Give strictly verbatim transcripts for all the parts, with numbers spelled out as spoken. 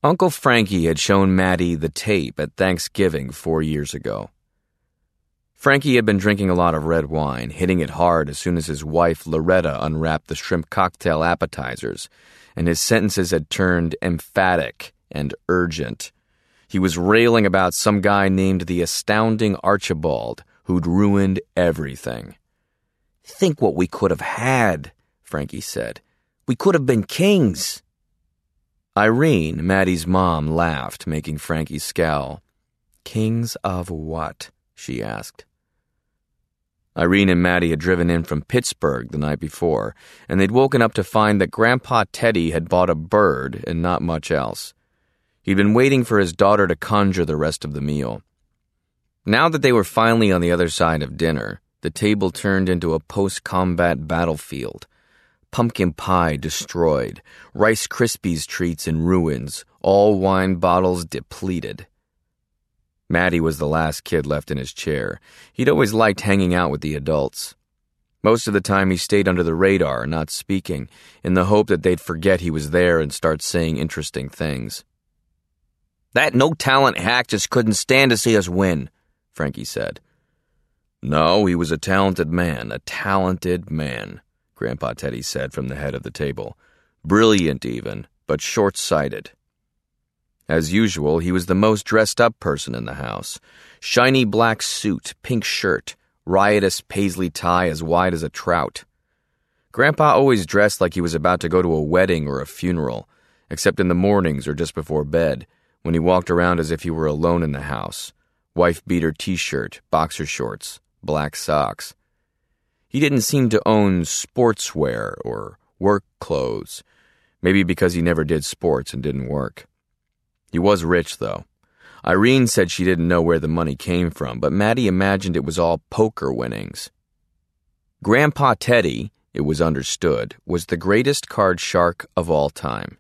Uncle Frankie had shown Maddie the tape at Thanksgiving four years ago. Frankie had been drinking a lot of red wine, hitting it hard as soon as his wife Loretta unwrapped the shrimp cocktail appetizers, and his sentences had turned emphatic and urgent. He was railing about some guy named the Astounding Archibald, who'd ruined everything. "Think what we could have had," Frankie said. "We could have been kings." Irene, Maddie's mom, laughed, making Frankie scowl. "Kings of what?" she asked. Irene and Maddie had driven in from Pittsburgh the night before, and they'd woken up to find that Grandpa Teddy had bought a bird and not much else. He'd been waiting for his daughter to conjure the rest of the meal. Now that they were finally on the other side of dinner, the table turned into a post-combat battlefield. Pumpkin pie destroyed, Rice Krispies treats in ruins, all wine bottles depleted. Maddie was the last kid left in his chair. He'd always liked hanging out with the adults. Most of the time he stayed under the radar, not speaking, in the hope that they'd forget he was there and start saying interesting things. "That no-talent hack just couldn't stand to see us win," Frankie said. "No, he was a talented man, a talented man," Grandpa Teddy said from the head of the table. "Brilliant even, but short-sighted." As usual, he was the most dressed-up person in the house. Shiny black suit, pink shirt, riotous paisley tie as wide as a trout. Grandpa always dressed like he was about to go to a wedding or a funeral, except in the mornings or just before bed, when he walked around as if he were alone in the house. Wife-beater t-shirt, boxer shorts, black socks. He didn't seem to own sportswear or work clothes, maybe because he never did sports and didn't work. He was rich, though. Irene said she didn't know where the money came from, but Maddie imagined it was all poker winnings. Grandpa Teddy, it was understood, was the greatest card shark of all time.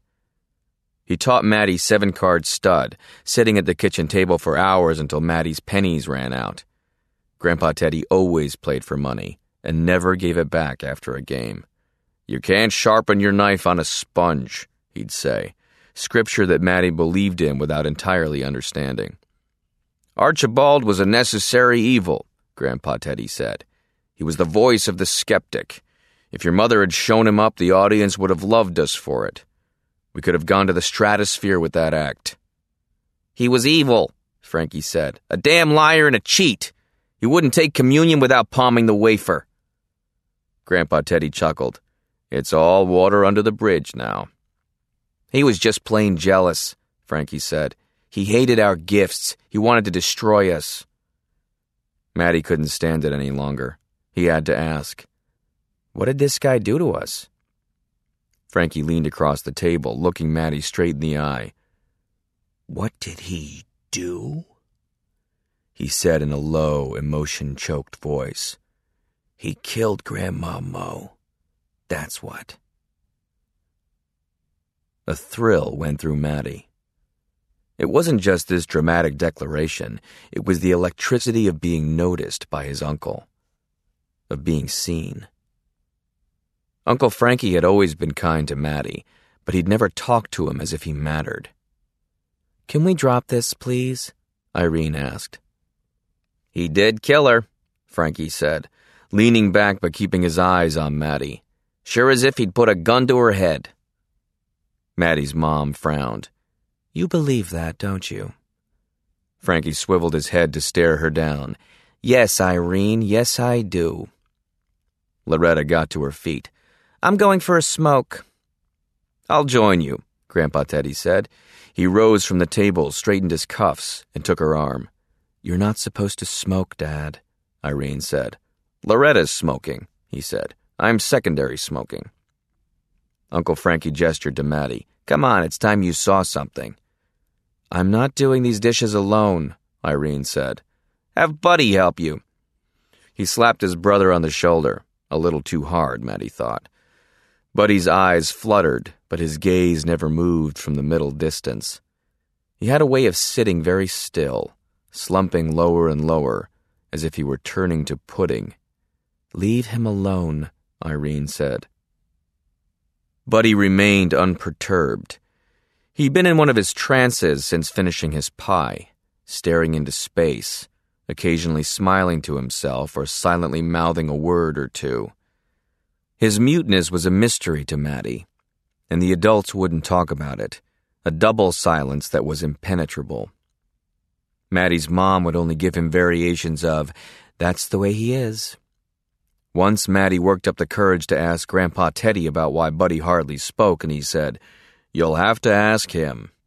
He taught Maddie seven-card stud, sitting at the kitchen table for hours until Maddie's pennies ran out. Grandpa Teddy always played for money and never gave it back after a game. "You can't sharpen your knife on a sponge," he'd say, scripture that Maddie believed in without entirely understanding. "Archibald was a necessary evil," Grandpa Teddy said. "He was the voice of the skeptic. If your mother had shown him up, the audience would have loved us for it. We could have gone to the stratosphere with that act." "He was evil," Frankie said. "A damn liar and a cheat. He wouldn't take communion without palming the wafer." Grandpa Teddy chuckled. "It's all water under the bridge now." "He was just plain jealous," Frankie said. "He hated our gifts. He wanted to destroy us." Maddie couldn't stand it any longer. He had to ask, "What did this guy do to us?" Frankie leaned across the table, looking Maddie straight in the eye. "What did he do?" he said in a low, emotion-choked voice. "He killed Grandma Mo. That's what." A thrill went through Maddie. It wasn't just this dramatic declaration. It was the electricity of being noticed by his uncle, of being seen. Uncle Frankie had always been kind to Maddie, but he'd never talked to him as if he mattered. "Can we drop this, please?" Irene asked. "He did kill her," Frankie said, leaning back but keeping his eyes on Maddie. "Sure as if he'd put a gun to her head." Maddie's mom frowned. "You believe that, don't you?" Frankie swiveled his head to stare her down. "Yes, Irene, yes I do." Loretta got to her feet. "I'm going for a smoke." "I'll join you," Grandpa Teddy said. He rose from the table, straightened his cuffs, and took her arm. "You're not supposed to smoke, Dad," Irene said. "Loretta's smoking," he said. "I'm secondary smoking." Uncle Frankie gestured to Maddie. "Come on, it's time you saw something." "I'm not doing these dishes alone," Irene said. "Have Buddy help you." He slapped his brother on the shoulder, a little too hard, Maddie thought. Buddy's eyes fluttered, but his gaze never moved from the middle distance. He had a way of sitting very still, slumping lower and lower, as if he were turning to pudding. "Leave him alone," Irene said. Buddy remained unperturbed. He'd been in one of his trances since finishing his pie, staring into space, occasionally smiling to himself or silently mouthing a word or two. His muteness was a mystery to Maddie, and the adults wouldn't talk about it, a double silence that was impenetrable. Maddie's mom would only give him variations of, "That's the way he is." Once Maddie worked up the courage to ask Grandpa Teddy about why Buddy hardly spoke, and he said, "You'll have to ask him.